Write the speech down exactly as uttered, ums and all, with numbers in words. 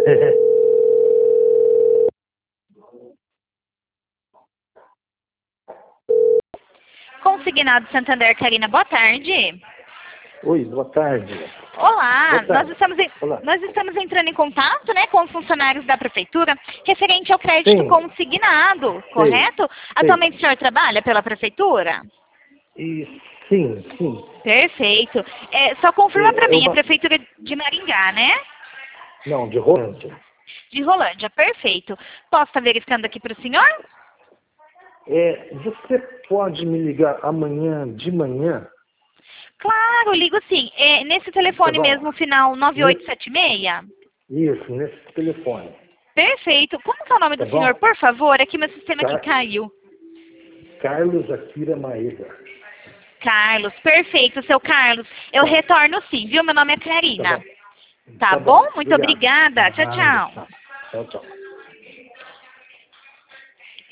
Consignado Santander, Karina, boa tarde. Oi, boa tarde. Olá, boa tarde. Nós, estamos em, Olá. nós estamos entrando em contato, né, com funcionários da Prefeitura referente ao crédito Sim. consignado, correto? Atualmente o senhor trabalha pela Prefeitura? E, sim, sim. Perfeito. É, só confirma É, para mim, eu- a Prefeitura de Maringá, né? Não, de Rolândia. De Rolândia, perfeito. Posso estar verificando aqui para o senhor? É, você pode me ligar amanhã de manhã? Claro, ligo sim. É, nesse telefone Tá bom. mesmo, final nove oito sete seis? Isso, nesse telefone. Perfeito. Como que é o nome Tá do senhor, bom? por favor? É que meu sistema aqui Car- caiu. Carlos Akira Maeda. Carlos, perfeito, seu Carlos. Eu Tá. retorno sim, viu? Meu nome é Tá Karina. bom. Tá, Tá bom? bom. Muito Obrigado. obrigada. Tchau, Nada, tchau. tchau. Tchau, tchau.